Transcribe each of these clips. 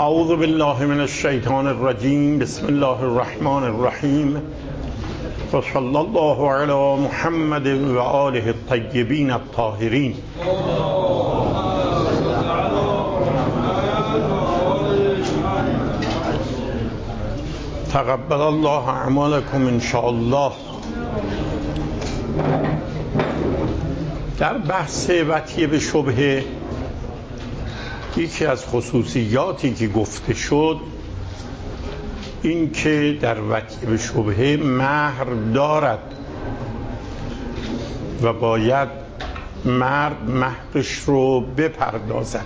اعوذ بالله من الشیطان الرجیم. بسم الله الرحمن الرحیم و صلی الله علی محمد و آله الطیبین الطاهرین. تقبل الله اعمالکم ان شاء الله. در بحث وطیه به شبهه یکی از خصوصیاتی که گفته شد این که در وطیه به شبهه مهر دارد و باید مرد مهرش رو بپردازد.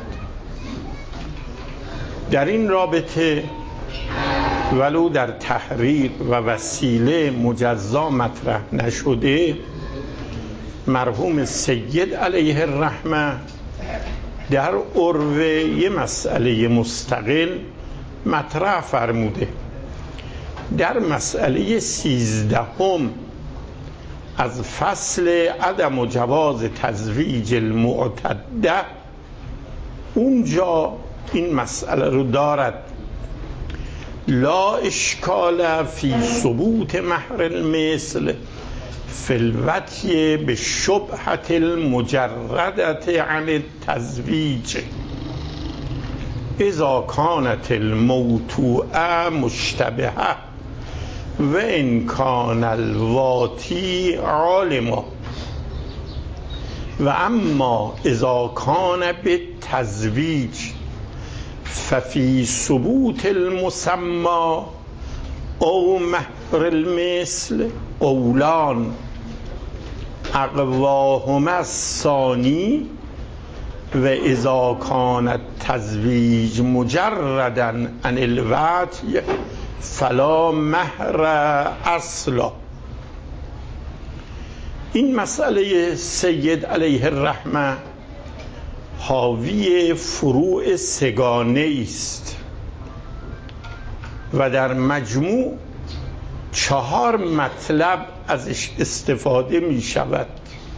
در این رابطه ولو در تحریر و وسیله مجزا مطرح نشده، مرحوم سید علیه الرحمه در عروه یه مسئله مستقل مطرح فرموده. در مسئله 13 از فصل عدم و جواز تزویج المعتده اونجا این مسئله رو دارد: لا اشکال فی ثبوت مهر المثل فی الوطی به شبهة المجردة عن التزویج اذا کانت الموطوعه مشتبهه و ان کان الواطی عالما و اما اذا کان بالتزویج ففی ثبوت المسمى او مهر المثل قولان اقواهما الثانی و اذا کان التزویج مجردا عن الوطی فلا مهر اصلا. این مسئله سید علیه الرحمه حاوی فروع سگانه است و در مجموع 4 مطلب ازش استفاده می شود.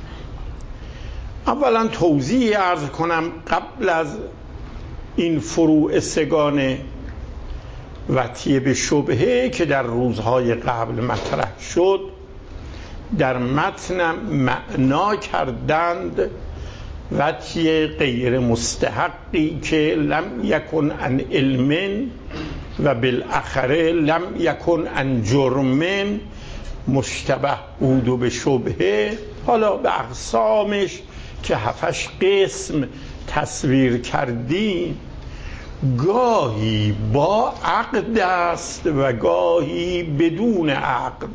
اولا توضیح عرض کنم قبل از این فروع سگانه. وطیه به شبهه که در روزهای قبل مطرح شد در متن معنا کردند وطیه غیر مستحقی که لم یکن عن علم و بالاخره لم یکن عن جرم مشتبه بود و به شبهه، حالا به اقسامش که 7 قسم تصویر کردیم، گاهی با عقد است و گاهی بدون عقد.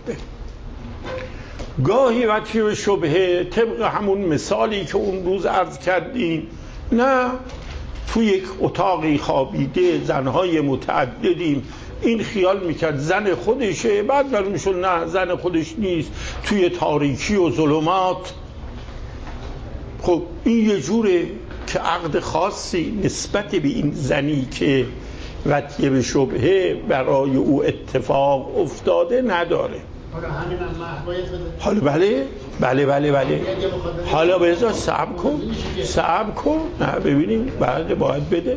گاهی وطیه به شبهه طبق همون مثالی که اون روز عرض کردیم، نه تو یک اتاقی خوابیده زنهای متعددیم، این خیال میکرد زن خودشه، بعد معلوم شد نه زن خودش نیست، توی تاریکی و ظلمات. خب این یه جوره که عقد خاصی نسبت به این زنی که وطیه به شبهه برای او اتفاق افتاده نداره. حالا بله حالا بذار صبر کن نه ببینیم بعد باید بده.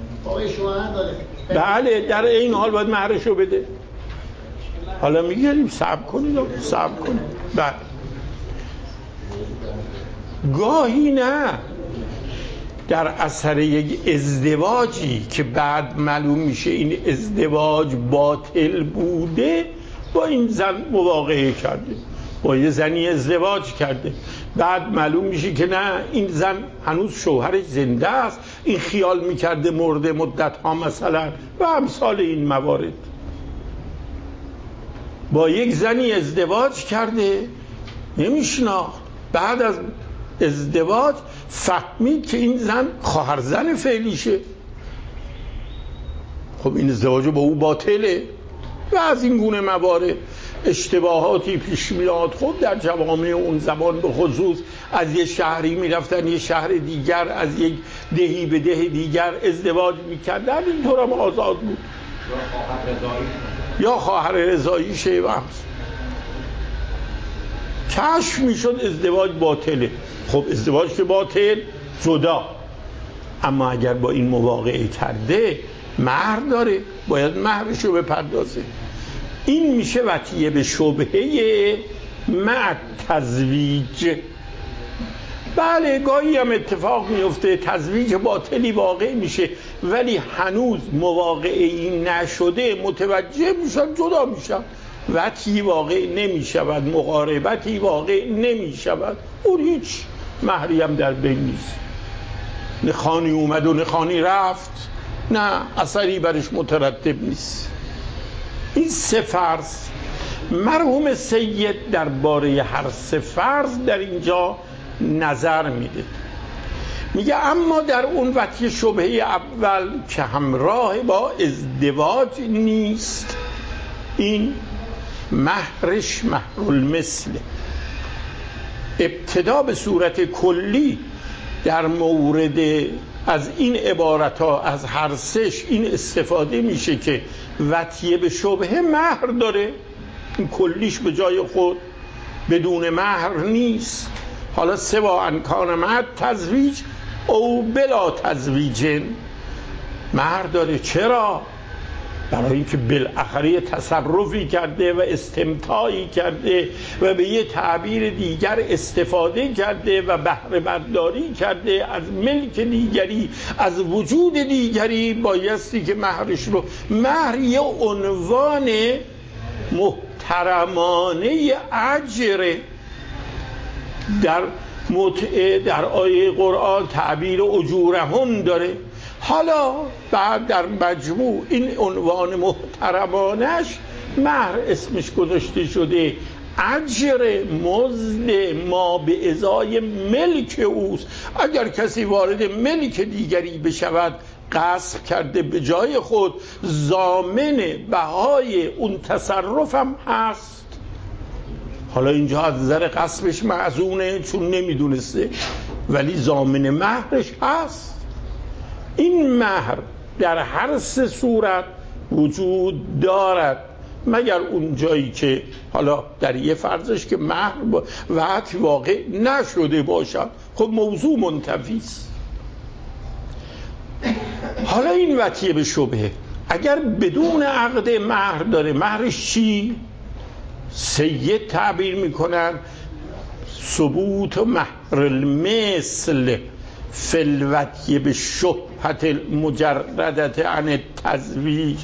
بله در این حال باید مهرشو بده. حالا میگیم صبر کنید. بله گاهی نه در اثر یک ازدواجی که بعد معلوم میشه این ازدواج باطل بوده، با این زن مواقعه کرده، با یه زنی ازدواج کرده، بعد معلوم میشه که نه این زن هنوز شوهرش زنده است، این خیال میکرده مرده مدت ها مثلا و امثال این موارد. با یک زنی ازدواج کرده نمیشناخت، بعد از ازدواج فهمید که این زن خواهرزن فعلیشه. خب این ازدواج با او باطله و از این گونه موارد اشتباهاتی پیش میاد. خب در جوامع اون زمان به خصوص از یه شهری میرفتن یه شهر دیگر، از یک دهی به ده دیگر ازدواج میکردن، اینطور هم آزاد بود. یا خواهر رضایی شیوهست کشف میشد ازدواج باطله. خب ازدواج که باطل جدا، اما اگر با این مواقعه کرده مهر داره، باید مهرشو بپردازه. این میشه وطیه به شبهه مع تزویج. بله گاهی هم اتفاق میفته تزویج باطلی واقع میشه ولی هنوز مواقعی نشده، متوجه میشن جدا میشن، وطی واقع نمیشود، مقاربتی واقع نمیشود، اون هیچ مهری هم در بین نیست. نخانی اومد و نخانی رفت، نه اثری برش مترتب نیست. این سه فرض مرحوم سید درباره هر سه فرض در اینجا نظر میده. میگه اما در اون وطی شبهه اول که همراه با ازدواج نیست، این مهرش مهر المثل. ابتدا به صورت کلی در مورد از این عبارت ها از هر سش این استفاده میشه که وطیه به شبهه مهر داره، این کلیش به جای خود بدون مهر نیست. حالا سوا انکان مع تزویج او بلا تزویج مهر داره. چرا؟ برای اینکه بالاخره تصرفی کرده و استمتاعی کرده و به یه تعبیر دیگر استفاده کرده و بهره برداری کرده از ملک دیگری، از وجود دیگری، بایستی که مهرش رو، مهر یه عنوان محترمانه اجره. در متعه در آیه قرآن تعبیر اجورهم داره. حالا بعد در مجموع این عنوان محترمانش مهر اسمش گذاشته شده، اجر مزد ما به ازای ملک اوست. اگر کسی وارد ملک دیگری بشود غصب کرده به جای خود، ضامن بهای اون تصرف هم هست. حالا اینجا از نظر غصبش معزونه چون نمیدونسته، ولی ضامن مهرش هست. این مهر در هر سه صورت وجود دارد مگر اون جایی که حالا در یه فرضش که مهر وقتی واقع نشده باشد، خب موضوع منتفی است. حالا این وطیه به شبهه اگر بدون عقد مهر داره، مهرش چی؟ سید تعبیر میکنن ثبوت مهر المثل فی الوطی به شبهت المجردت عن التزویج.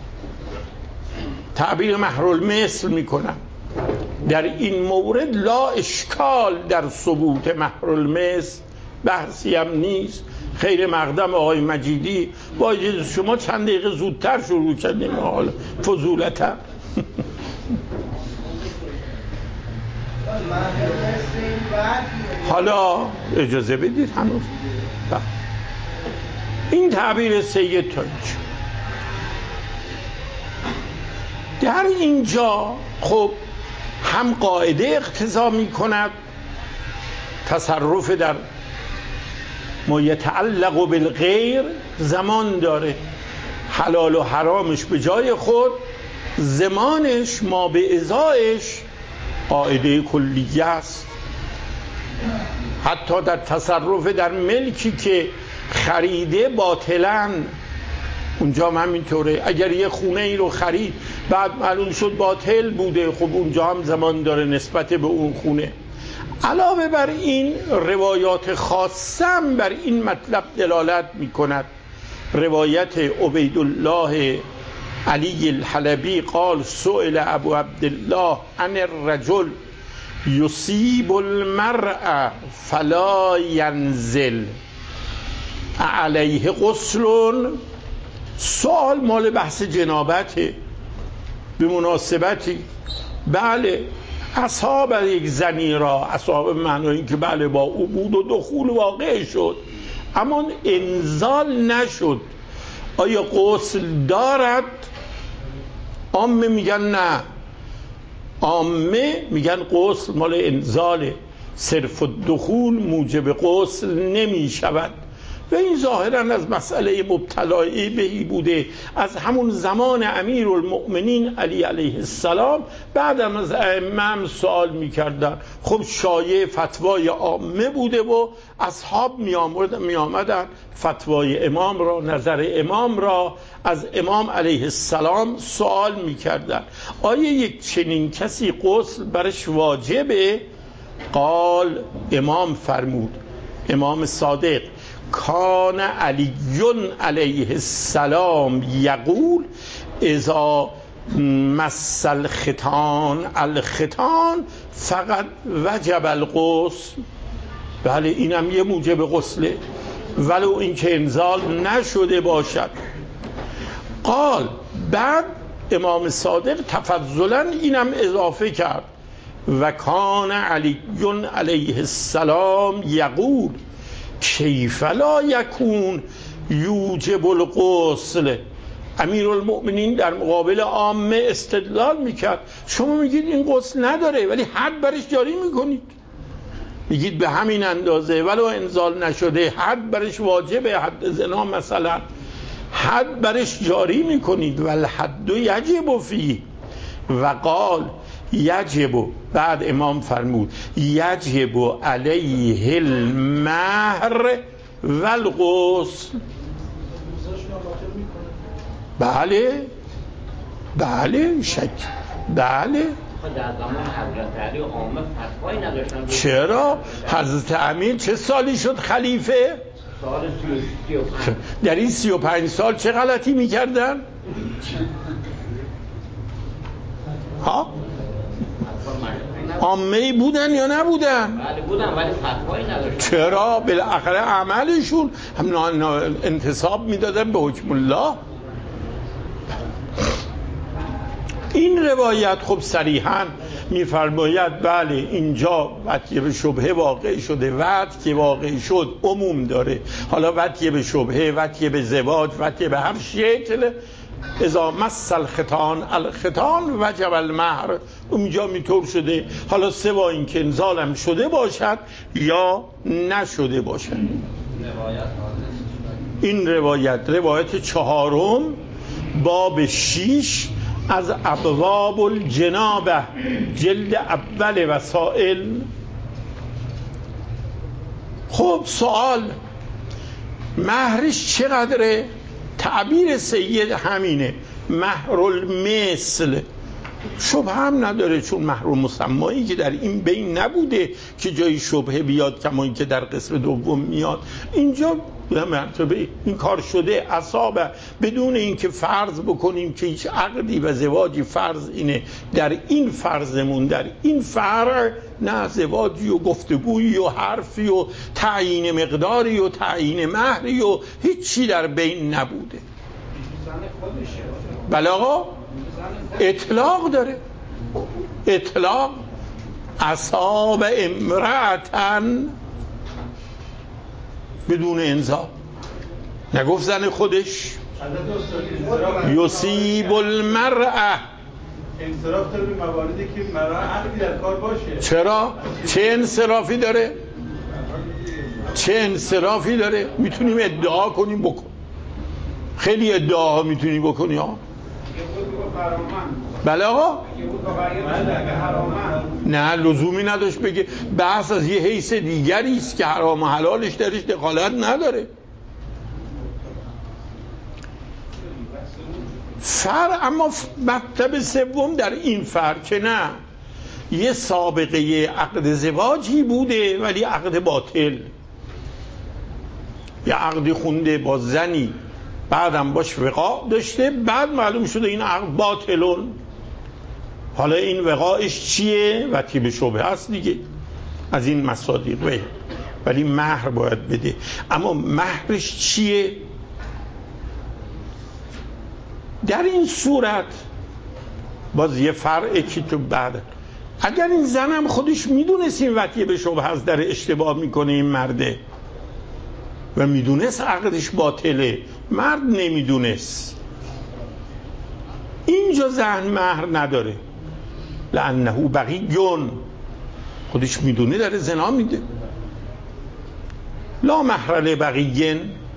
تعبیر مهر المثل میکنن در این مورد لا اشکال در ثبوت مهر المثل، بحثی هم نیست. خیر مقدم آقای مجیدی با اجازه شما چند دقیقه زودتر شروع کردیم، حالا فضولتر. حالا اجازه بدید هنوز این تعبیر سید تا اینجا. در اینجا خب هم قاعده اقتضا می کند تصرف در ما یتعلق بالغیر زمان داره، حلال و حرامش به جای خود، زمانش ما به ازایش قاعده کلیه است. حتی در تصرف در ملکی که خریده باطلاً، اونجا هم همینطوره. اگر یه خونه ای رو خرید بعد معلوم شد باطل بوده، خب اونجا هم زمان داره نسبت به اون خونه. علاوه بر این روایات خاصم بر این مطلب دلالت می کند. روایت عبیدالله علی الحلبی قال سئل ابو عبدالله عن الرجل یصیب المرء فلا ینزل علیه غسل. سوال مال بحث جنابته به مناسبتی. بله اصحاب یک زنی را، اصحاب معنی که بله با او بود و دخول واقع شد اما انزال نشد، آیا غسل دارد؟ عامه میگن نه، عامه میگن غسل مال انزاله، صرف دخول موجب غسل نمی شود. و این ظاهراً از مسئله مبتلای بهی بوده. از همون زمان امیرالمؤمنین علی علیه السلام بعدم از ائمه سوال میکردن. خب شایع فتوای عامه بوده و اصحاب می آمدن فتوای امام را، نظر امام را از امام علیه السلام سوال میکردن. آیا یک چنین کسی غسل برش واجبه؟ قال، امام فرمود، امام صادق، کان علی علیه السلام یقول اذا مس الختان فقط وجب الغسل. بله اینم یه موجب غسله ولو اینکه انزال نشده باشد. قال، بعد امام صادق تفضلا اینم اضافه کرد، و کان علی علیه السلام یقول کیف لا یکون یوجب الغسل. امیرالمؤمنین در مقابل عامه استدلال میکرد، شما میگید این غسل نداره ولی حد برش جاری میکنید، میگید به همین اندازه ولو انزال نشده حد برش واجبه، حد زنا مثلا، حد برش جاری میکنید. والحد یجب فیه. و قال یجب، بعد امام فرمود یجب علیه المهر والغسل. بله شک، بله. در زمان حضرت علی عامه فتوایی نداشتن. چرا؟ حضرت امیر چه سالی شد خلیفه؟ سال 35. در این 35 سال چه غلطی میکردن؟ ها؟ عامه‌ای بودن یا نبودن؟ بله بودن ولی فتوایی نداشتن. چرا؟ بالاخره عملشون هم انتصاب میدادن به حکم الله. این روایت خب صریحاً میفرماید بله اینجا وطیه به شبهه واقع شده، وطی که واقع شد عموم داره، حالا وطیه به شبهه، وطیه به زواج، وطیه به هر شکل، اذا مس الختان وجب المهر، اونجا میطور شده. حالا سوا این که انزالم شده باشد یا نشده باشد. این روایت 4 باب 6 از ابواب الجنابه جلد اول وسائل. خب سوال، مهرش چقدره؟ تعبیر سید همینه، مهر المثل. شبه هم نداره، چون مهر مسمایی که در این بین نبوده که جای شبهه بیاد کما این که در قسم دوم میاد. اینجا به مرتبه این کار شده اصابه، بدون اینکه فرض بکنیم که هیچ عقدی و زواجی فرض اینه. در این فرضمون، در این فرع، نه زواجی و گفتگویی و حرفی و تعیین مقداری و تعیین مهری و هیچی در بین نبوده. بله آقا، اطلاق داره، اطلاق. اصاب امرأتن بدون انزال، نگفت زن خودش. یصیب المرأة، انصراف داره به مواردی که مرأة عقلی در کار باشه. چرا؟ چه انصرافی داره؟ چه انصرافی داره؟ میتونیم ادعا کنیم بکن، خیلی ادعاها میتونی بکنی ها. بله آقا، نه لزومی نداشت بگه، بحث از یه حیث دیگری است که حرام و حلالش درش دخالت نداره. اما مطلب سوم در این که نه، یه سابقه عقد زواجی بوده ولی عقد باطل، یه عقدی خونده با زنی، بعدم باش وقاع داشته، بعد معلوم شده این عقد باطلون. حالا این وقاعش چیه؟ وطیه به شبهه است دیگه، از این مصادیق، ولی مهر باید بده. اما مهرش چیه؟ در این صورت باز یه فرعی که تو بعد، اگر این زنم خودش میدونست این وطیه به شبهه است، در اشتباه میکنه این مرده و میدونست عقدش باطله، مرد نمیدونست، اینجا زن مهر نداره، لانه بغیون، خودش میدونه داره زنا میده. لا مهر لبغیین،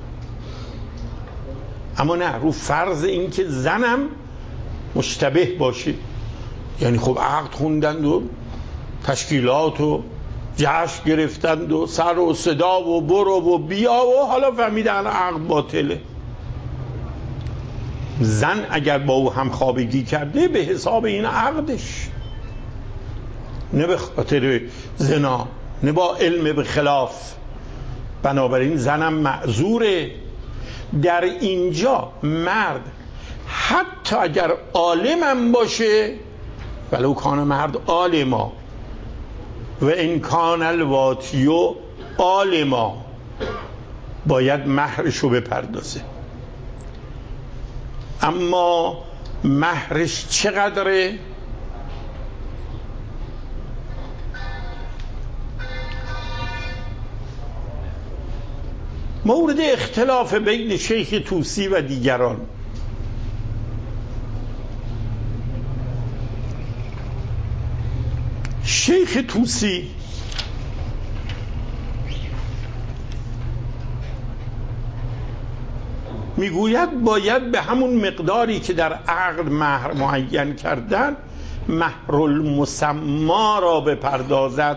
اما نه رو فرض این که زنم مشتبه باشه. یعنی خب عقد خوندند و تشکیلات و جشن گرفتند و سر و صدا و برو و بیا و حالا فهمیدن عقد باطله. زن اگر با او همخوابگی کرده به حساب این عقدش، نه به خاطر زنا، نه با علم به خلاف. بنابراین زنم معذوره. در اینجا مرد حتی اگر عالمم باشه، ولو کان مرد عالما و ان کان الواتیو عالما، باید مهرشو بپردازه. اما مهرش چقدره؟ مورد اختلاف بین شیخ طوسی و دیگران. شیخ طوسی میگوید باید به همون مقداری که در عقد مهر معین کردن مهر المسما را بپردازد.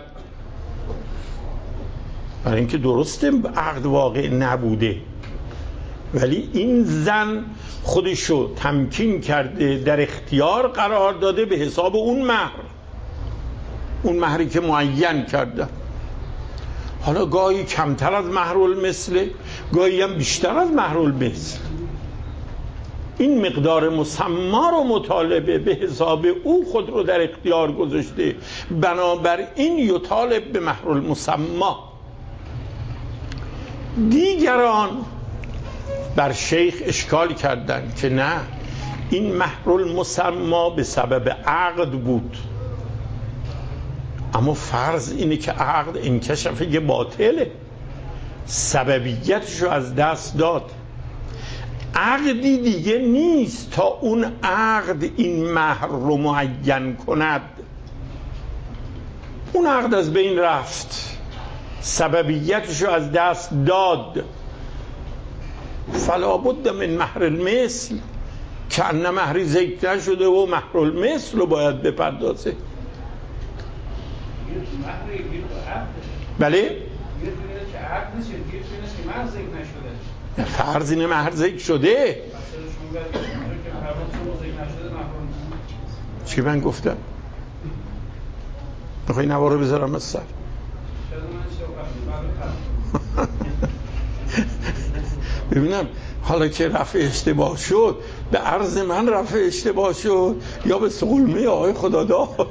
برای اینکه درسته عقد واقع نبوده، ولی این زن خودشو تمکین کرده، در اختیار قرار داده به حساب اون مهر، اون مهری که معین کرده. حالا گاهی کمتر از مهر المثل، گاهی هم بیشتر از مهر المثل. این مقدار مسما رو مطالبه به حساب او خود رو در اختیار گذاشته، بنابراین یطالب به مهر المسما. دیگران بر شیخ اشکال کردند که نه، این مهر المسما به سبب عقد بود، اما فرض اینه که عقد انکشف یه باطله، سببیتشو از دست داد. عقدی دیگه نیست تا اون عقد این مهر رو معین کند. اون عقد از بین رفت، سببیتشو از دست داد. فلا بد من مهر المثل، که ان مهری ذکر نشده و مهر المثل رو باید بپردازه. بله؟ فرض اینه مهر ذکر شده. چی من گفتم؟ میخوایی نواره بذارم از سر؟ ببینم حالا که رفع اشتباه شد، به عرض من رفع اشتباه شد یا به سقلمه آقای خداداد؟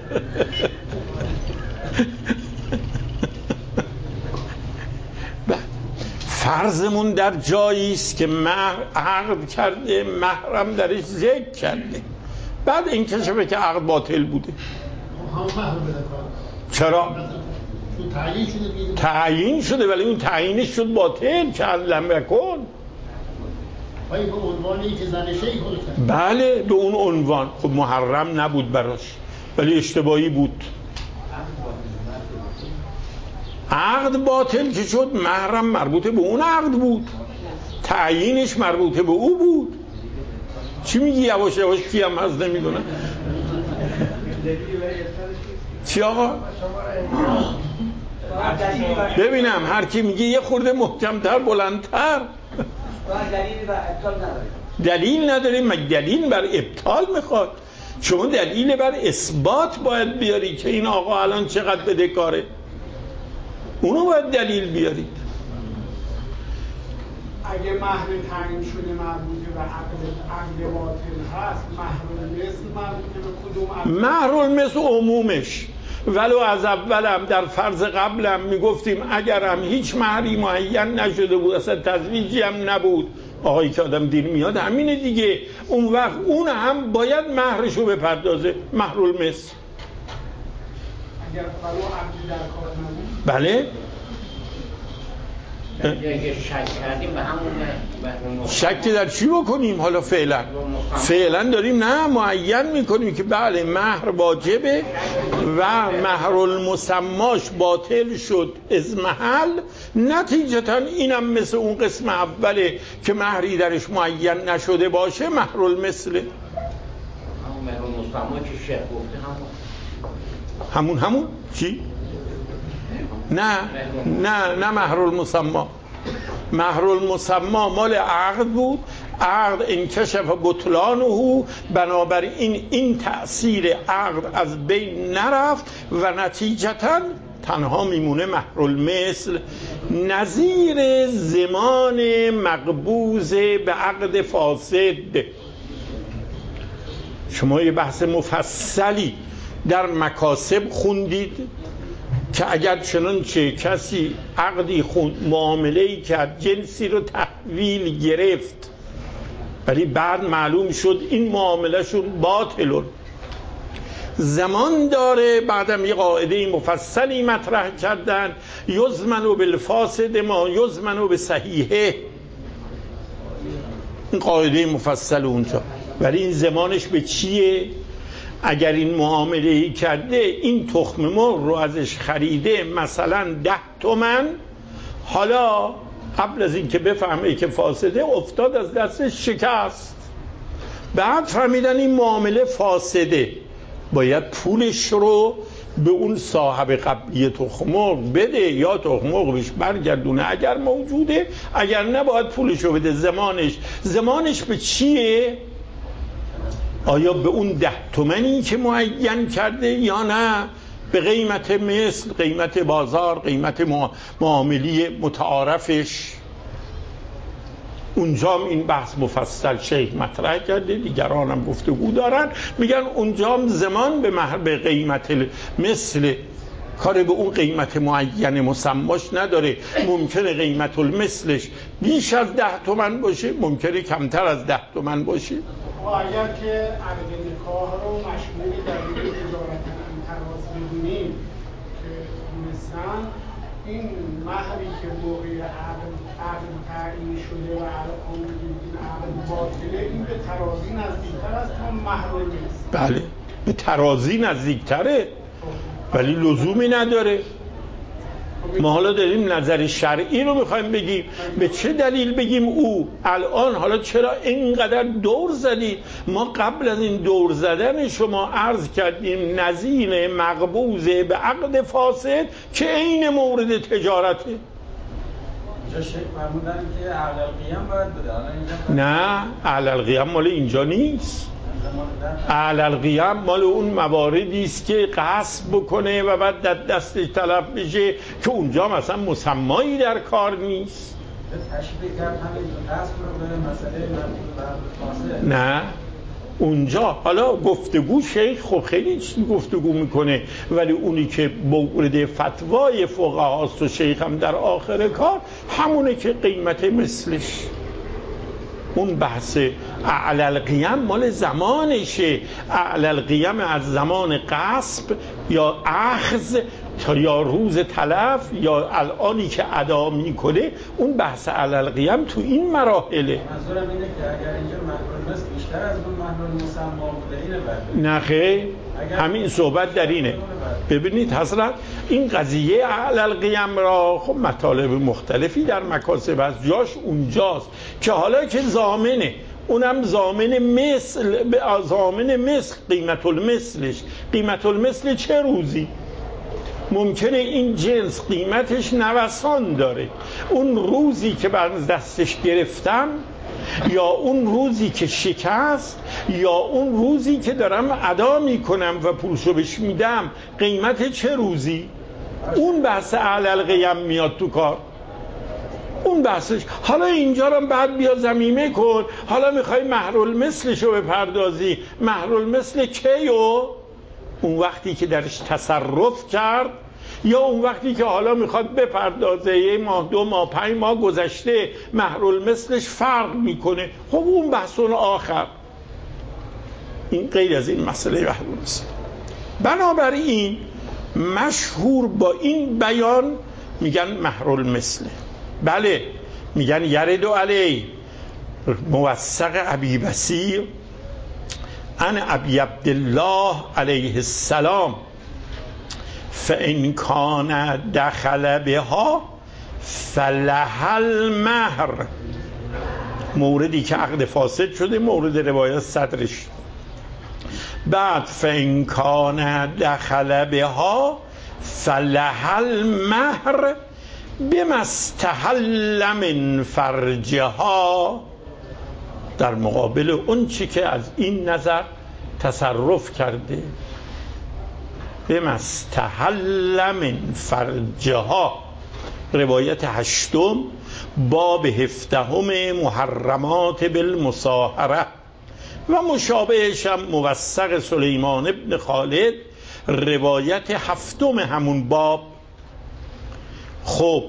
فرضمون در جایی است که مهر عقد کرده، محرم درش ذکر کرده، بعد این کشفه که عقد باطل بوده. چرا؟ تعیین شده ولی اون تعیینش شد باطل، که لم یکن. به عنوانی که زن شیخ کرد. بله به اون عنوان. خب محرم نبود براش ولی اشتباهی بود. عقد باطل که شد، محرم مربوطه به اون عقد بود، تعیینش مربوطه به او بود. چی میگی یواش یواش کیم هست نمیدونم چی آقا؟ ببینم هر کی میگه یه خورده محکمتر بلندتر. دلیل نداریم. مگه دلیل بر ابطال میخواد؟ شما دلیل بر اثبات باید بیاری که این آقا الان چقدر بدهکاره، اونو باید دلیل بیارید. اگه مهر تعیین شده مربوطه به عقد باطل هست، مهر المثل مربوطه به کدوم عقد؟ مهر المثل عمومش، ولو از اولم در فرض قبلم میگفتیم اگرم هیچ مهری معین نشده بود، اصلا تزویجی هم نبود، آقایی که آدم دیر میاد همینه دیگه، اون وقت اون هم باید مهرشو بپردازه، مهر المثل. اگر ولو عقدی در کار نبود؟ بله اگه شک کردیم به همون شک در چی بکنیم حالا فعلا داریم نه معین میکنیم که بله مهر واجبه و مهر المسماش باطل شد از محل. نتیجتا اینم مثل اون قسم اوله که مهری درش معین نشده باشه مهر المثله. همون مهر المسما که شیخ گفته همون چی؟ نه مهر المسما. مهر المسما مال عقد بود، عقد انکشف بطلانه، بنابراین این تأثیر عقد از بین نرفت و نتیجتا تنها میمونه مهر المثل، نظیر زمان مقبوض به عقد فاسد. شما یه بحث مفصلی در مکاسب خوندید که اگر چنانچه کسی عقدی معامله‌ای کرد جنسی رو تحویل گرفت ولی بعد معلوم شد این معاملهشون باطلون، زمان داره. بعدم یه قاعده مفصلی مطرح کردن یضمن بالفاسد ما یضمن بصحیحه، این قاعده مفصل اونجا. ولی این زمانش به چیه؟ اگر این معامله‌ای کرده این تخم مرغ رو ازش خریده مثلا 10 تومن، حالا قبل از این که بفهمه که فاسده افتاد از دستش شکست، بعد فهمیدن این معامله فاسده، باید پولش رو به اون صاحب قبلی تخم مرغ بده یا تخم مرغ بهش برگردونه اگر موجوده، اگر نه باید پولش رو بده. زمانش به چیه؟ آیا به اون 10 تومنی که معین کرده یا نه به قیمت مثل، قیمت بازار، قیمت معاملی متعارفش؟ اونجام این بحث مفصل شیخ مطرح کرده، دیگران هم گفتگو دارن، میگن اونجام زمان به قیمت مثل کاری به اون قیمت معین مسماش نداره. ممکنه قیمت المثلش بیش از 10 تومن باشه، ممکنه کمتر از 10 تومن باشه. اگر که عقد نکاح رو مشمول دلیل تجارت انتراز بدونیم که دونستن این مهری که موقع عقد تعیین شده و الان این عقد باطله، این به ترازی نزدیکتر است تا مهر المثل. بله به ترازی نزدیکتره ولی لزومی نداره. ما حالا داریم نظر شرعی رو میخوایم بگیم، به چه دلیل بگیم او الان حالا چرا اینقدر دور زدید؟ ما قبل از این دور زدن شما عرض کردیم نظیر مقبوض به عقد فاسد که عین مورد تجارته. اینجا شیخ فرمودن که اعلی القیام باید بده، حالا اینجا نه اعلی القیام مال اینجا نیست. اعلی القیام مال اون مواردی است که غصب بکنه و بعد در دستش طلب بشه که اونجا مثلا مسمایی در کار نیست. تشبیه کرد همین غصب رو به مسئله مربوط به نه اونجا حالا گفتگو شیخ خب خیلی گفتگو میکنه، ولی اونی که مورد فتوای فقهاست و شیخ هم در آخر کار همونه که قیمت مثلش. اون بحث اعلی القیام مال زمانشه، اعلی القیام از زمان غصب یا اخذ تا یا روز تلف یا الانی که ادا میکنه، اون بحث اعلی القیام تو این مراحله. منظورم اینه که اگر اینجا مهر المثل بیشتر از اون مهر المسما بوده اینه بعد نه خیر، همین صحبت در اینه. ببینید حضرت این قضیه اعلی القیام را خب مطالب مختلفی در مکاسب هست، جاش اونجاست که حالا که ضامنه، اونم ضامن مثل قیمت المثلش. قیمت المثل چه روزی؟ ممکنه این جنس قیمتش نوسان داره، اون روزی که بر دستش گرفتم یا اون روزی که شکست یا اون روزی که دارم ادا میکنم و پولشو بهش میدم، قیمت چه روزی؟ اون بحث اعلی القیام میاد تو کار، اون بحثش. حالا اینجا رو بعد بیا ضمیمه کن، حالا میخوای مهر المثلشو بپردازی. مهر المثل کیو؟ اون وقتی که درش تصرف کرد یا اون وقتی که حالا میخواد بپردازه، 1 ماه 2 ماه 5 ماه گذشته، مهر المثلش فرق میکنه. خب اون بحثون آخر، این غیر از این مسئله مهر المثل. بنابراین مشهور با این بیان میگن مهر المثل. بله میگن یرد علی موثق ابی بصیر عن ابی عبدالله علیه السلام فان کان دخل بها فلها المهر. موردی که عقد فاسد شده، مورد روایت صدرش. بعد فان کان دخل بها فلها المهر بما استحل من فرجها، در مقابل اون چی که از این نظر تصرف کرده. بما استحل من فرجها، روایت 8 باب 17 محرمات بالمصاهره و مشابهش هم موثق سلیمان ابن خالد روایت 7 همون باب. خب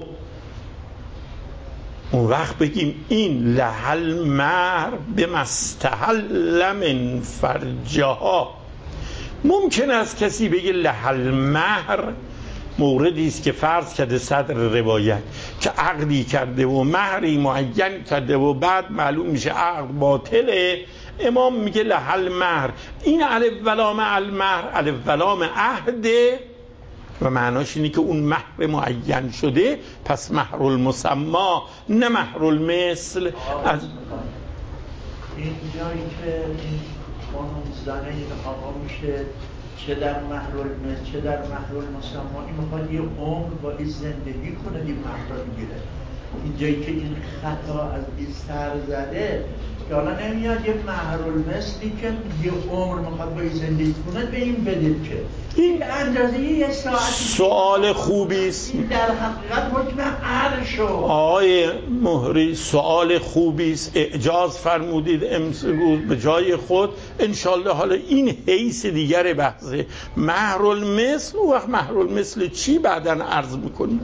اون وقت بگیم این لحل مهر به مستحل من فرجها. ممکن است کسی بگه لحل مهر موردی است که فرض کرده صدر روایت که عقدی کرده و مهری معین کرده و بعد معلوم میشه عقد باطله، امام میگه لحل مهر. این الف ولام المهر الف ولام عهده و معناش اینه که اون مهر معین شده، پس مهر المسما نه مهر المثل. از این جایی که این خانم زنه این آقا میشه چه در مهر المثل چه در مهر المسما، این میخواد یه عمر با این زندگی کنه این مهر رو بگیره. این جایی که این خطا از این سر زده که حالا نمیاد یه مهر المثلی که یه عمر میخواد با این زندگی کنه به این بدید که این اندازه یه ساعت. سوال خوبی است. این در حقیقت حکم عرش. آقای مهری سوال خوبی است، اعجاز فرمودید امروز به جای خود. انشالله حالا این حیث دیگر بحثه مهر المثل. و وقت مهر المثل چی بعداً عرض میکنیم.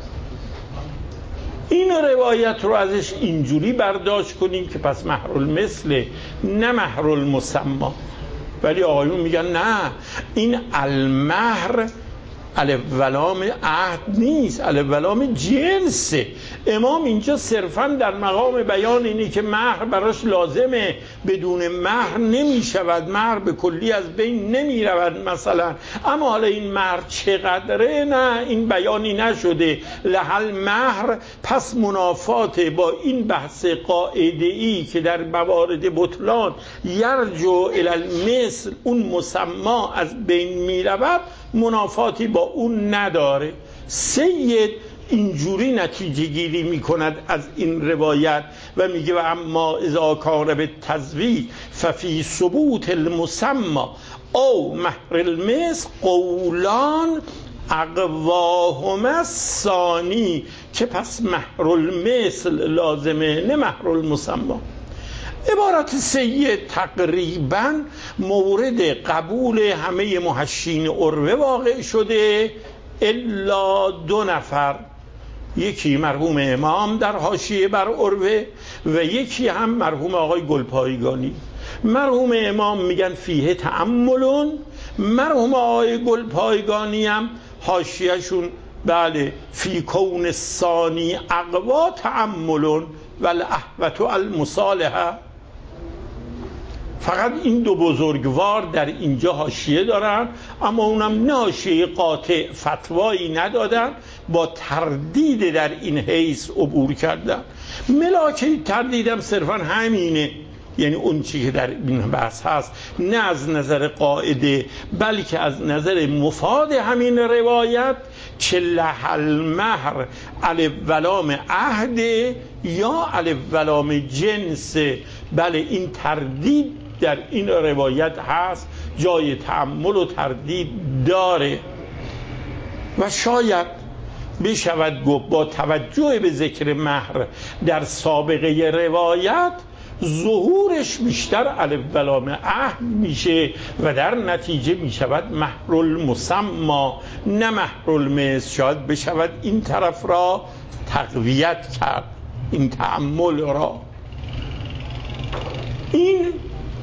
این روایت رو ازش اینجوری برداشت کنیم که پس مهر المثل نه مهر المسما. ولی آقایون میگن نه، این المهر الف ولام عهد نیست، الف ولام جنسه. امام اینجا صرفا در مقام بیان اینه که مهر براش لازمه، بدون مهر نمیشود، مهر به کلی از بین نمیرود مثلا. اما حالا این مهر چقدره نه، این بیانی نشده. لحل مهر پس منافات با این بحث قاعده‌ای که در موارد بطلان یرجع الی المثل اون مسما از بین میرود، منافاتی با اون نداره. سید اینجوری نتیجه گیری می کند از این روایت و میگه و اما اذا کان بالتزویج ففی ثبوت المسما او مهر المثل قولان اقواهما الثانی، که پس مهر المثل لازمه نه مهر المسما. عبارت سید تقریبا مورد قبول همه محشین عروه واقع شده الا 2 نفر، یکی مرحوم امام در حاشیه بر عروه و یکی هم مرحوم آقای گلپایگانی. مرحوم امام میگن فیه تأملون، مرحوم آقای گلپایگانی هم حاشیهشون بله فی کون الثانی اقوا تأملون والاحوط المصالحه. فقط این 2 بزرگوار در اینجا حاشیه دارن، اما اونم نه حاشیه قاطع، فتوایی ندادن، با تردید در این حیث عبور کردن. ملاک تردیدم صرفا همینه، یعنی اون چی که در این بحث هست نه از نظر قاعده بلکه از نظر مفاد همین روایت که لحل مهر الف ولام عهد یا الف ولام جنس. بله این تردید در این روایت هست، جای تأمل و تردید داره و شاید بشود گفت با توجه به ذکر مهر در سابقه روایت ظهورش بیشتر الف ولام عهد میشه و در نتیجه میشود مهر المسما نه مهر المثل. شاید بشود این طرف را تقویت کرد، این تأمل را. این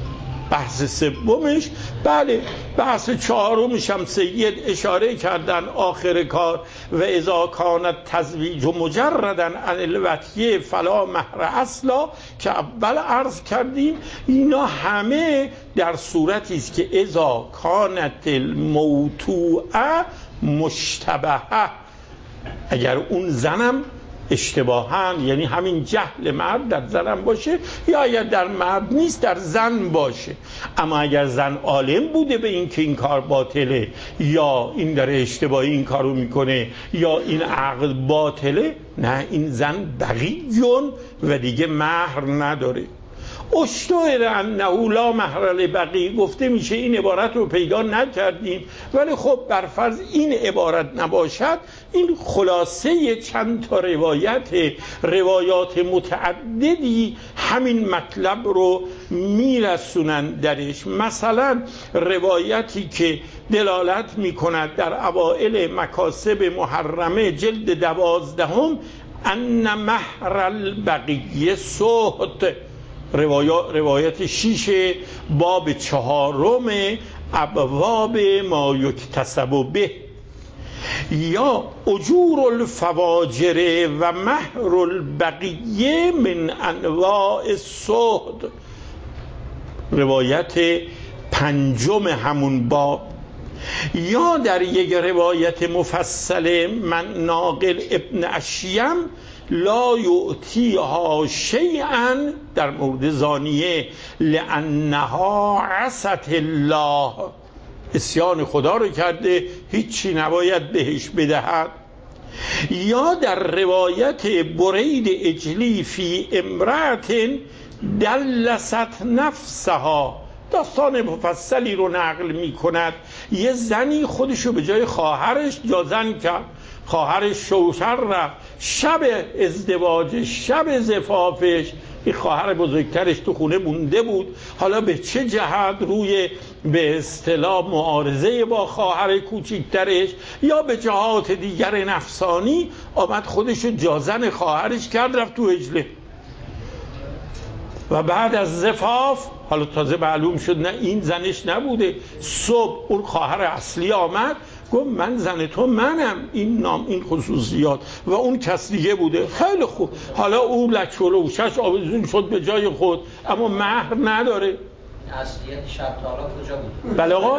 بحث سومش، بله بحث چهارمش هم سید اشاره کردن آخر کار و اذا کانت تزویج مجردا عن الوطیه فلا مهر اصلا که اول عرض کردیم. اینا همه در صورتی است که اذا کانت الموتوعه مشتبهه، اگر اون زنم اشتباهاً، یعنی همین جهل مرد در زنم باشه، یا اگر در مرد نیست در زن باشه. اما اگر زن عالم بوده به این که این کار باطله، یا این داره اشتباهی این کارو میکنه، یا این عقد باطله، نه، این زن بغیون و دیگه مهر نداره. اشتهر انه لا مهر لبغی، گفته میشه این عبارت رو پیدا نکردیم، ولی خب بر فرض این عبارت نباشد، این خلاصه چند تا روایات متعددی همین مطلب رو میرسونن درش. مثلا روایتی که دلالت میکند در اوائل مکاسب محرمه جلد 12 ان مهر البغی سهت، روایت 6 باب 4 ابواب ما یکتسب به، یا اجور الفواجر و مهر البغی من انواع السهد، روایت 5 همون باب. یا در یک روایت مفصل من ناقل ابن اشیم لا یعطیها شیئا در مورد زانیه لانها عصت الله، عصیان خدا رو کرده، هیچی نباید بهش بدهد. یا در روایت برید اجلی فی امرأت دلست نفسها، داستان مفصلی رو نقل می کند. یه زنی خودشو به جای خواهرش جازن کرد، خواهرش شوشر رفت، شب ازدواجش، شب زفافش، این خواهر بزرگترش تو خونه مونده بود، حالا به چه جهت روی به اصطلاح معارضه با خواهر کوچکترش یا به جهات دیگر نفسانی آمد خودشو جازن خواهرش کرد، رفت تو عجله. و بعد از زفاف حالا تازه معلوم شد نه این زنش نبوده. صبح اون خواهر اصلی آمد گفت من زن تو منم، این نام این خصوصیات، و اون کس دیگه بوده. خیلی خوب، حالا اون لچه و روشش آویزون شد به جای خود، اما مهر نداره. اصلیت شب تارا کجا بود؟ بله آقا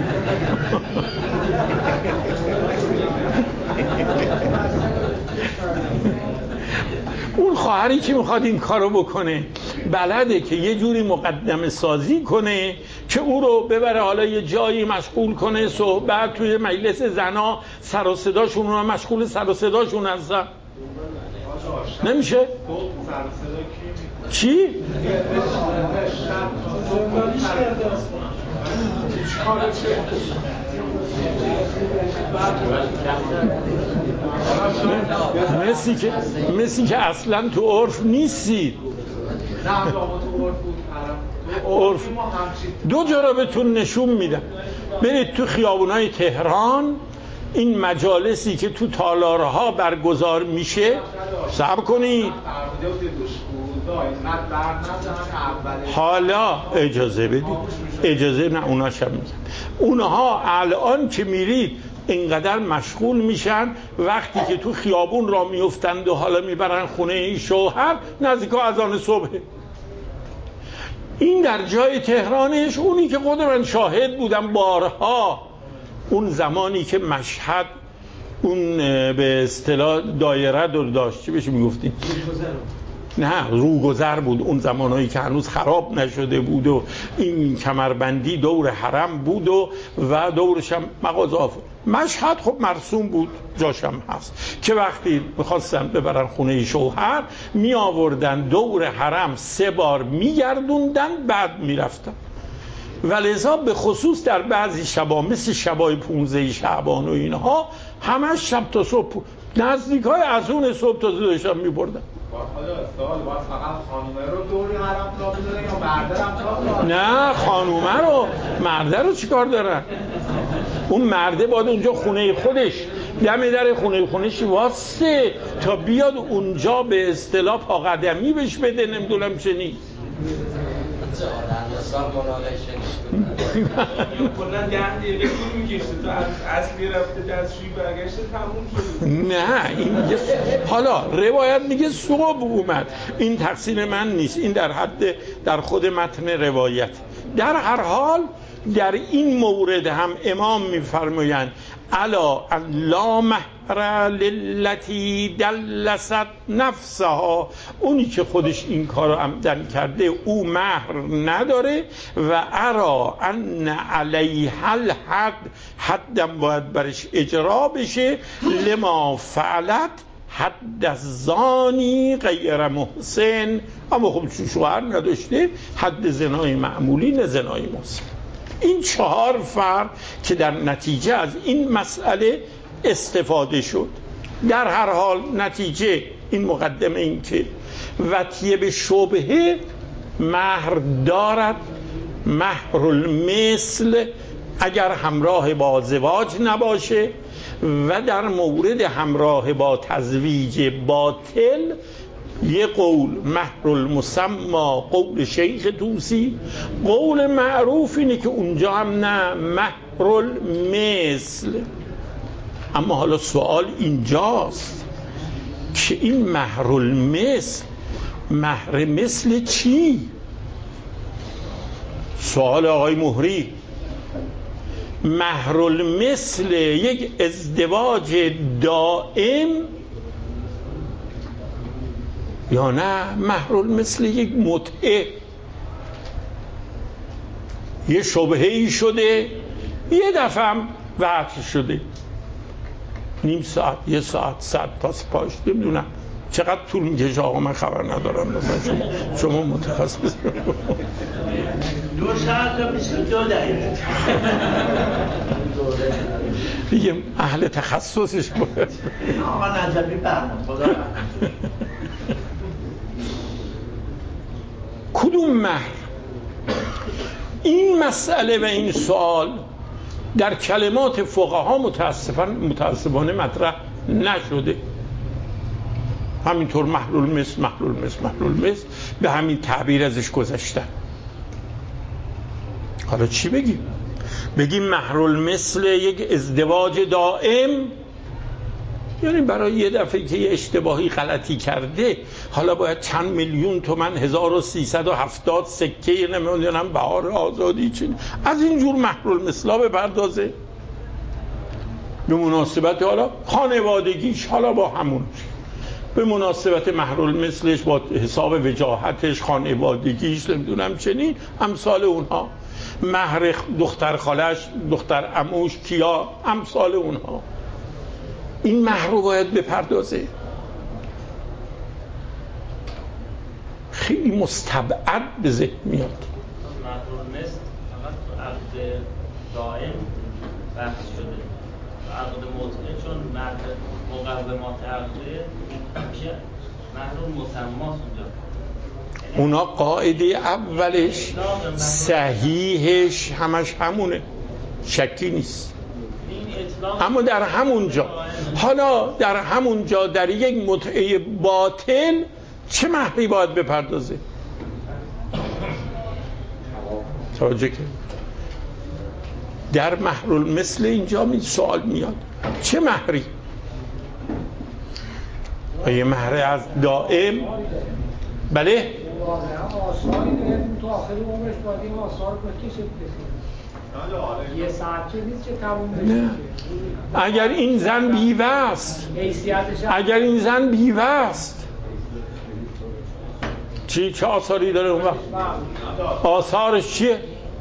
اون خواهری که میخواد این کارو بکنه بلده که یه جوری مقدمه سازی کنه که او رو ببره حالا یه جایی مشغول کنه، صحبت توی مجلس زنا سر و صداشون رو مشغول سر و صداشون هستن. نمیشه؟ چی؟ مثل که اصلا تو عرف نیستید. عرف دو جا رو بهتون نشون میدم. برید تو خیابونای تهران، این مجالسی که تو تالارها برگزار میشه، صبر کنید حالا اجازه بدید، اجازه نه اونا شب میگن، اونها الان که میرید اینقدر مشغول میشن وقتی که تو خیابون را میفتند و حالا میبرن خونه این شوهر نزدیک اذان صبح. این در جای تهرانش، اونی که خود من شاهد بودم بارها، اون زمانی که مشهد اون به اصطلاح دایره رو داشت، چی بهش میگفتیم؟ نه روگذر بود، اون زمانهایی که هنوز خراب نشده بود و این کمربندی دور حرم بود و دورش هم مغازه. مشهد خب مرسوم بود، جاشم هست که وقتی میخواستن ببرن خونه شوهر می آوردن دور حرم 3 بار میگردوندن بعد میرفتن. ولذا به خصوص در بعضی شبا مثل شبای 15 شعبان و اینها همش شب تا صبح، نزدیک های اذان صبح تا داشتن میبردن. نه خانومه رو، مرده رو چیکار دارن؟ اون مرده باید اونجا خونه خودش، دم در خونه خودش واسه تا بیاد اونجا به اصطلاح پا قدمی بهش بده، نمیدونم چه نیست. سال مناقشه کلا 10 دقیقه طول می‌کشه تو اصلی رفته دستشویی برگشته تموم شده. نه این حالا روایت میگه صبح اومد، این تقصیر من نیست، این در خود متن روایت. در هر حال در این مورد هم امام میفرمایند الا لا مهر للتی دلست نفسها، اونی که خودش این کار رو عمدن کرده او مهر نداره و ارا ان علیها الحد، حدم باید برش اجرا بشه، لما فعلت حد الزانی غیر محسن، اما خب شوهر نداشته، حد زنای معمولی نه زنای محسن. این 4 فرق که در نتیجه از این مسئله استفاده شد. در هر حال نتیجه این مقدمه این که وطیه به شبهه مهر دارد، مهر المثل اگر همراه با زواج نباشه، و در مورد همراه با تزویج باطل یه قول مهر المسمى قول شیخ توسی، قول معروف اینه که اونجا هم نه مهر المثل. اما حالا سوال اینجاست که این مهر المثل مهر مثل چی؟ سوال آقای مهری. مهر المثل یک ازدواج دائم یا نه مهر المثل یک متعه؟ یه شبهه‌ای شده، یه دفعه هم وقت شده، نیم ساعت، یه ساعت، 100 پاس پاش، نمیدونم چقدر طول میکشه آقا، من خبر ندارم، مثلا شما متخصص. 2 ساعت تا 22 دقیقه دیگه اهل تخصصش باید. آقا نجبی برمون خدا رحمت. کدوم مهر؟ این مسئله و این سوال در کلمات فقها متاسفانه مطرح نشده. همینطور مهر المثل مهر المثل مهر المثل به همین تعبیر ازش گذشتن. حالا چی بگیم؟ بگیم مهر المثل یک ازدواج دائم، یعنی برای یه دفعه که یه اشتباهی غلطی کرده حالا باید چند میلیون تومن 1370 سکه نمیدونم بهار آزادی چین از اینجور مهر المثلا بپردازه به مناسبت حالا خانوادگیش، حالا با همون به مناسبت مهر المثلش با حساب وجاهتش، خانوادگیش، نمیدونم چنین امثال اونها، مهر دختر خالش، دختر عموش، کیا، امثال اونها. این مهر رو باید بپردازه. خیلی مستبعد به ذهن میاد. مهر المثل فقط تو عقد دائم بحث شده، عقد متعه چون مهر مقومات عقده میشه مهر المسمى اونجا. اونا قاعده اولش صحیحش همش همونه، شکی نیست. اما در همونجا، حالا در همونجا در یک متعه باطل چه مهری باید بپردازه؟ توجه که در مهر المثل اینجا سوال میاد چه مهری؟ یه مهر از دائم؟ بله؟ آثاری داریم تو آخری عمرش باید این آثار بکشه یه ساعت چه نیست که تموم بشه. اگر این زن بیوه است، اگر این زن بیوه است چه آثاری داره اون وقت؟ آثارش چیه؟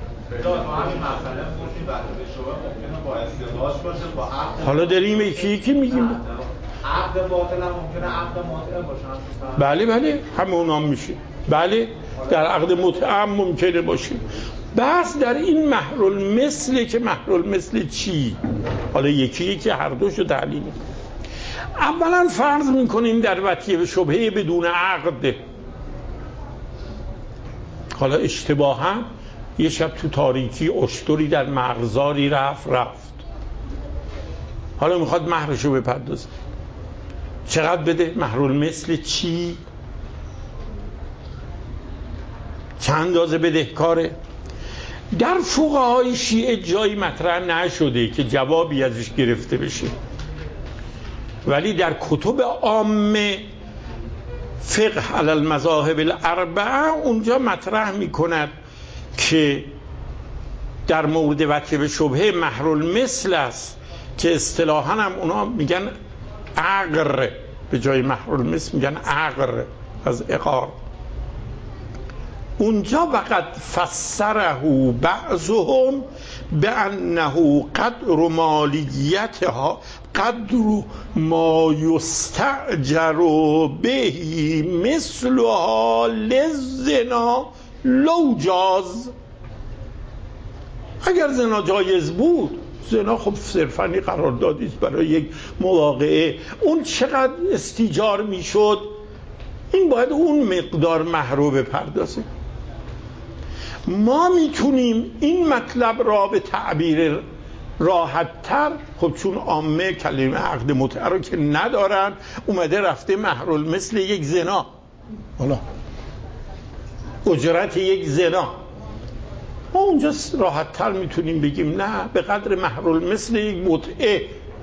حالا داریم یکی میگیم عقد باطل هم ممکنه عقد متعه باشه. بله بله همه اونا میشه. بله در عقد متعه هم ممکنه باشه. بس در این مهر المثل که مهر المثل چی؟ حالا یکی که هر دوشو تعلیم میکنه. اولا فرض میکنیم در وطیه به شبهه بدون عقد، حالا اشتباها یه شب تو تاریکی اشتری در مرغزاری رفت، حالا میخواد مهرشو بپردازه، چقدر بده؟ مهر المثل چی؟ چند اندازه بدهکاره. در فقهای شیعه جایی مطرح نشده که جوابی ازش گرفته بشه، ولی در کتب عامه فقه علی المذاهب الاربعه اونجا مطرح میکند که در مورد وجه به شبهه مهرالمثل است که اصطلاحاً هم اونا میگن عقر، به جای مهرالمثل میگن عقر از عقار. اونجا وقد فسره بعضهم بانه قدر مالیتها قدر ما یستأجر به مثلها للزنا لو جاز. اگر زنا جایز بود، زنا خب صرفاً قراردادی است برای یک مواقعه، اون چقدر استیجار میشد، این باید اون مقدار مهر رو بپردازه. ما میتونیم این مطلب را به تعبیر راحت‌تر، خب چون عامه کلمه عقد متعه رو که ندارن، اومده رفته مهرالمثل یک زنا، حالا اجرت یک زنا، ما اونجا راحت‌تر میتونیم بگیم نه، به قدر مهرالمثل یک متعه.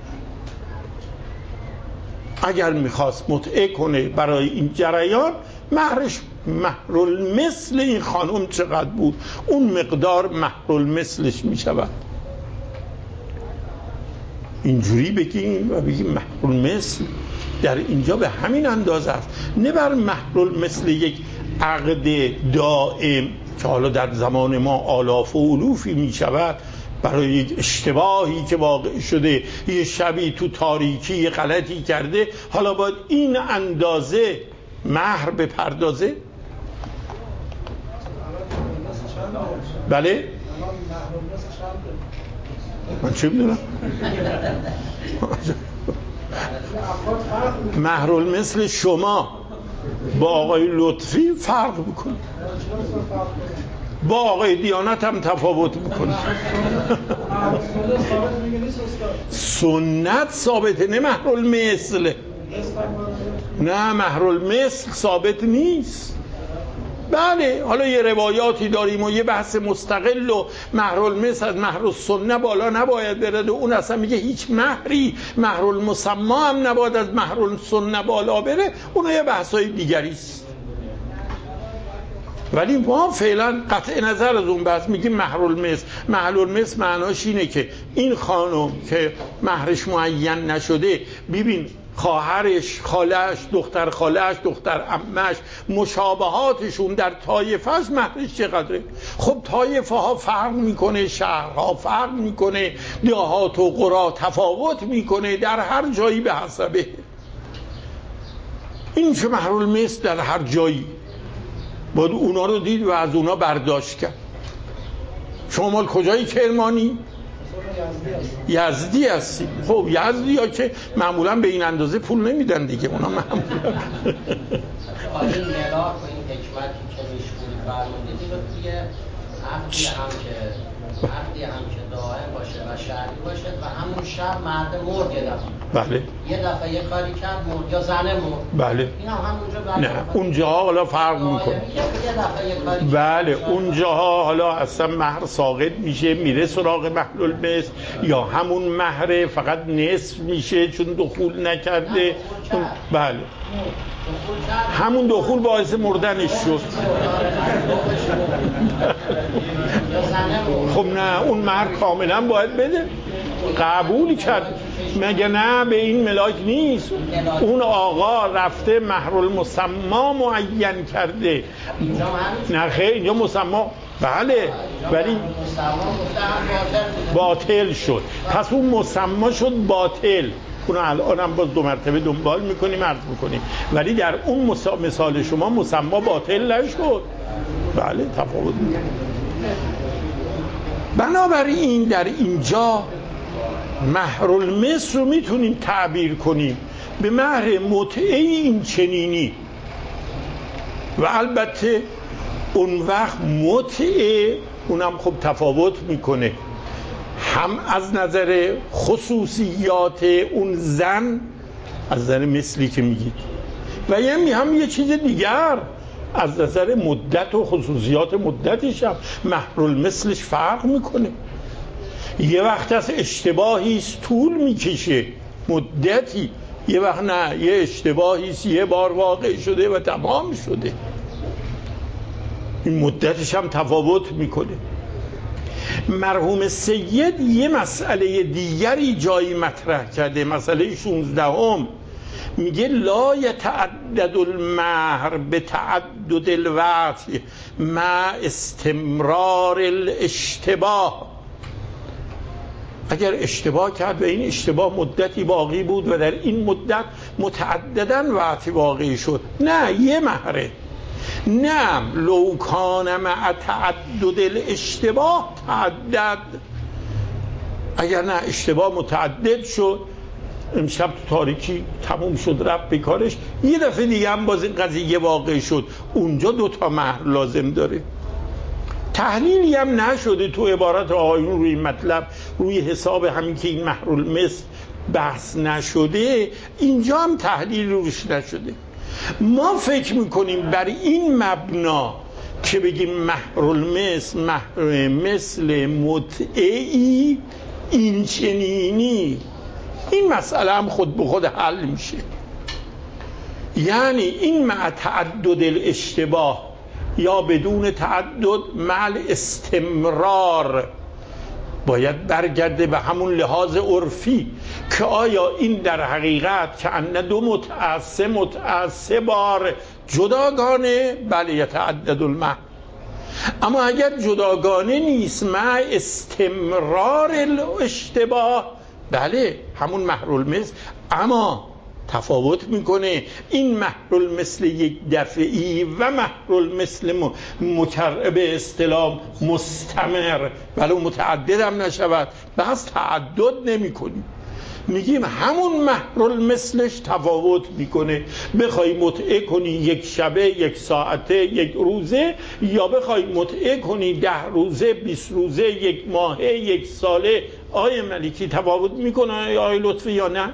اگر میخواست متعه کنه برای این جریان، مهرش مهرالمثل این خانم چقدر بود، اون مقدار مهرالمثلش میشود. اینجوری بگیم و بگیم مهرالمثل در اینجا به همین اندازه است، نه بر مهرالمثل یک عقد دائم که حالا در زمان ما آلاف و الوفی میشود برای یک اشتباهی که واقع شده، یه شبی تو تاریکی یه غلطی کرده، حالا باید این اندازه مهر بپردازه. بله من چه میدونم، مهرالمثل شما با آقای لطفی فرق میکنه، با آقای دیانت هم تفاوت میکنه. سنت ثابته، نه مهرالمثل. نه مهرالمثل ثابت نیست. بله حالا یه روایاتی داریم و یه بحث مستقل و مهرالمثل از مهرالسنه بالا نباید برده، اون اصلا میگه هیچ مهری، مهرالمسمی هم نباید از مهرالسنه بالا بره، اون یه بحثای دیگری است. ولی ما فعلا قطع نظر از اون بحث میگیم مهرالمثل. مهرالمثل معناش اینه که این خانم که مهرش معین نشده، ببین خواهرش، خالش، دختر خالش، دختر عمش، مشابهاتشون در طایفه‌اش مهرش چقدره؟ خب طایفه ها فرق میکنه، شهرها فرق میکنه، دیهات و قرا تفاوت میکنه، در هر جایی به حسبه. این چه مهرالمثل در هر جایی باید اونا رو دید و از اونا برداشت کرد. شما مال کجایی کرمانی؟ یزدی هستی. خب یزدی ها که معمولا به این اندازه پول نمیدن دیگه، اونا معمولا این ملاک و این حکمتی که میشونی فرمودید این رو توی عقدی هم که دائم باشه و شرعی باشه و همون شب مرد مرد یه دفعه، بله یه دفعه یه کاری کرد مرد یا زنه مرد، بله این هم همونجا نه اونجاها حالا فرق میکنه. بله اونجاها حالا اصلا مهر ساقط میشه، میره سراغ مهرالمثل، یا همون مهر فقط نصف میشه چون دخول نکرده. بله همون دخول باعث مردنش شد. خب نه اون مهر کاملا باید بده، قبول کرد مگه نه؟ به این ملاک نیست، اون آقا رفته مهرالمسمی معین کرده. نه خیر اینجا مسمی بله ولی باطل شد، پس اون مسمی شد باطل. اون الان هم باز 2 مرتبه دنبال میکنیم عرض میکنیم، ولی در اون مثال شما مسمی باطل نشد. بله تفاوت میکنه. بنابراین در اینجا مهرالمثل رو میتونیم تعبیر کنیم به مهر متعه این چنینی، و البته اون وقت متعه اونم خب تفاوت میکنه، هم از نظر خصوصیات اون زن، از نظر مثلی که میگید، و هم یه چیز دیگر از نظر مدت و خصوصیات مدتش هم مهرالمثلش فرق میکنه. یه وقت از اشتباهیست طول میکشه مدتی، یه وقت نه، یه اشتباهیست یه بار واقع شده و تمام شده، این مدتش هم تفاوت میکنه. مرحوم سید یه مسئله دیگری جایی مطرح کرده، مسئله 16م، میگه لا یتعدد المهر به تعدد الوقت مع استمرار الاشتباه. اگر اشتباه کرد و این اشتباه مدتی باقی بود و در این مدت متعدداً وقتی واقعی شد، نه یه مهره. نه لو کان مع تعدد الاشتباه تعدد، اگر نه اشتباه متعدد شد، امشب تو تاریکی تموم شد رفت به کارش، یه دفعه دیگه هم باز این قضیه واقع شد، اونجا 2 مهر لازم داره. تحلیلی هم نشده تو عبارت آقایون روی این مطلب، روی حساب همین که این مهرالمثل بحث نشده، اینجا هم تحلیل روش نشده. ما فکر میکنیم بر این مبنا که بگیم مهرالمثل مثل متعه‌ای این چنینی، این مسئله هم خود به خود حل میشه. یعنی این مع تعدد الاشتباه یا بدون تعدد مع استمرار باید برگرده به همون لحاظ عرفی که آیا این در حقیقت که ان 2 متعه بار جداگانه، بله یتعدد المهر. اما اگر جداگانه نیست مع استمرار الاشتباه، بله همون مهرالمثل، اما تفاوت میکنه این مهرالمثل یک دفعی و مهرالمثل به اصطلاح مستمر، ولو متعدد هم نشود، بس تعدد نمی کنیم، میگیم همون مهرالمثلش تفاوت میکنه. بخوای متعه کنی 1 شبه، 1 ساعته، 1 روزه، یا بخوای متعه کنی 10 روزه، 20 روزه، 1 ماهه، 1 ساله، آیه ملکی تفاوت میکنه آیه لطفی یا نه؟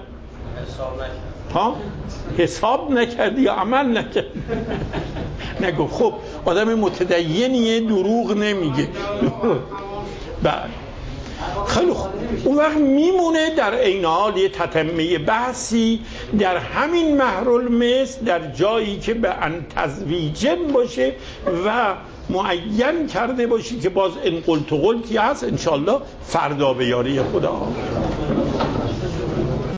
حساب نکردی یا عمل نکردی؟ نگو. خب آدم متدینیه، دروغ نمیگه. بله خیلی خوب، اون وقت میمونه در این حال یه تتمه بحثی در همین مهرالمثل، در جایی که به ان تزویجن باشه و معین کرده باشی که باز ان قلت قلتی هست، انشالله فردا به یاری خدا.